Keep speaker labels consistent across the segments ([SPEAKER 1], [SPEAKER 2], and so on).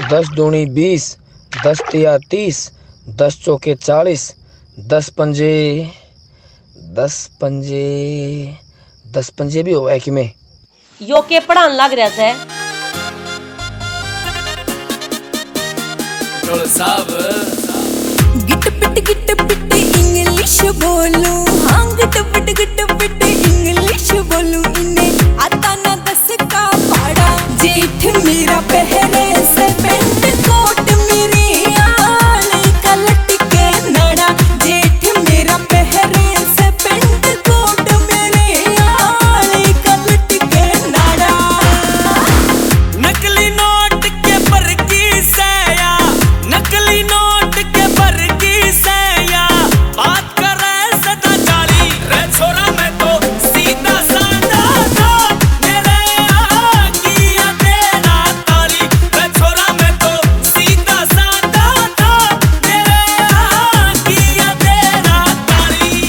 [SPEAKER 1] 10 दूनी 20, 10 तिया 30, 10 चौके 40, 10 पंजे 10 पंजे भी हुआ है कि में
[SPEAKER 2] यो के पढ़ान लग रहा है
[SPEAKER 3] गिट पिट इंग्लिश बोलू हाँ गिट पिट इंग्लिश बोलू इन्हें आता ना 10 का पाड़ा जेठ मेरा पहरे से पेंट कोट मेरी आल का लटके नड़ा जेठ मेरा पहरे से पेंट कोट मेरी आल का लटके नड़ा
[SPEAKER 4] नकली नोट के पर की सया नकली नोट के पर की सया बात करे सदा जाली रे छोरा मैं तो सीधा साधा था मेरे आगिया तेरा तारी रे छोरा मैं तो सीधा साधा था मेरे आगिया तेरा तारी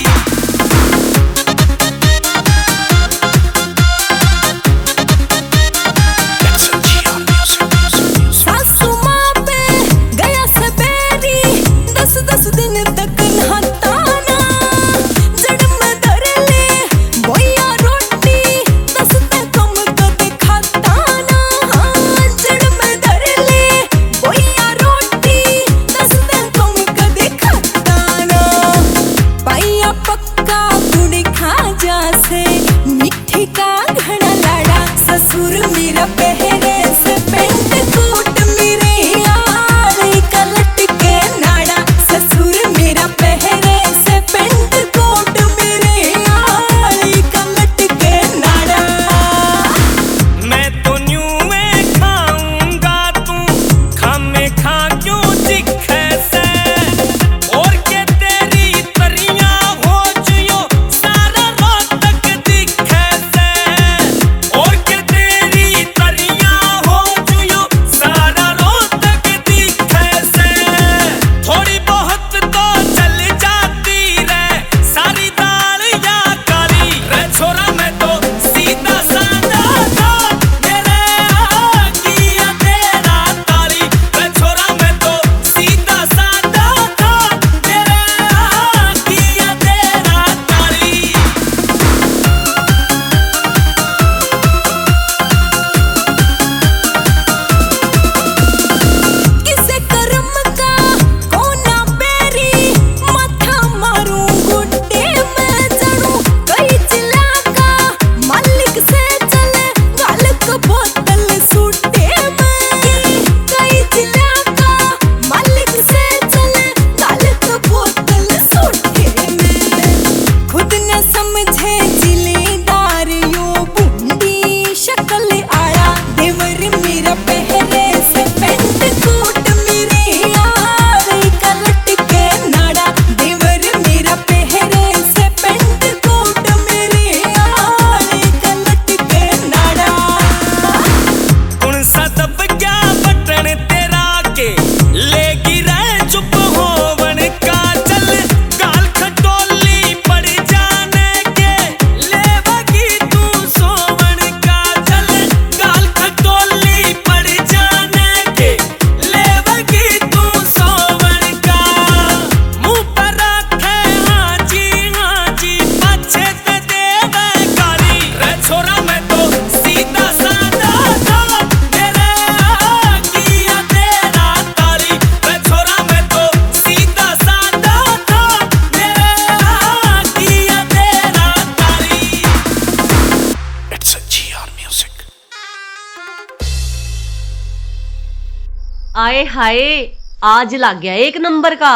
[SPEAKER 3] सासू माँ पे गया सबेरी 10 दिन तक नहाता ना जड़ में धर ले बोया रोटी 10 तक कम कदे खाता ना जड़ में धर ले बोया रोटी 10 तक कम कदे खाता ना पाया पक्का गुड़ खा जा से मिठी का घड़ा लाड़ा ससुर मेरा पहरे से पेंट कोट मेरे आल का लटके नाड़ा ससुर मेरा पहरे से पेंट कोट मेरे आल का लटके नाड़ा
[SPEAKER 4] मैं तो न्यू में खाऊंगा तू खामे खा क्यों दिखे से और के तेरी तरियां हो जियो सारा रात तक दिखे से और के तेरी तरियां हो जियो सारा रात तक दिखे से थोड़ी बहुत तो चल जाती रे सारी दाल या काली रे छोरा मैं तो सीधा साधा था मेरे आगिया तेरा तारी रे छोरा मैं तो सीधा साधा था मेरे आगिया तेरा तारी
[SPEAKER 3] किसे कर्म का कोना बेरी माथा मारूं गुड्डे में जड़ूं कई जिला का मालिक से चले गालक बोतल सूटे में कई जिला का मालिक से चले गालक बोतल सूटे में खुद न समझे जिलेदार यो बूंदी शक्ल आया देवर मेरा पहरे से पेंट कोट मेरे आल का लटके नाड़ा देवर मेरा पहरे से पेंट कोट मेरे आल का लटके नाड़ा
[SPEAKER 4] कौन सा दब गया बटन तेरा के लेगी रह चुप होवन का चल गाल खटोली पड़ जाने के लेवगी तू सोवन का चल गाल खटोली पड़ जाने के लेवगी तू सोवन का मुंह पर रखे हाँ जी पाछे ते देवे गाली रे छोरा मैं तो सीधा साधा था मेरे आगिया तेरा तारी रे छोरा मैं तो सीधा साधा था मेरे आगिया तेरा तारी It's a GR music
[SPEAKER 2] आए हाय आज लग गया 1 नंबर का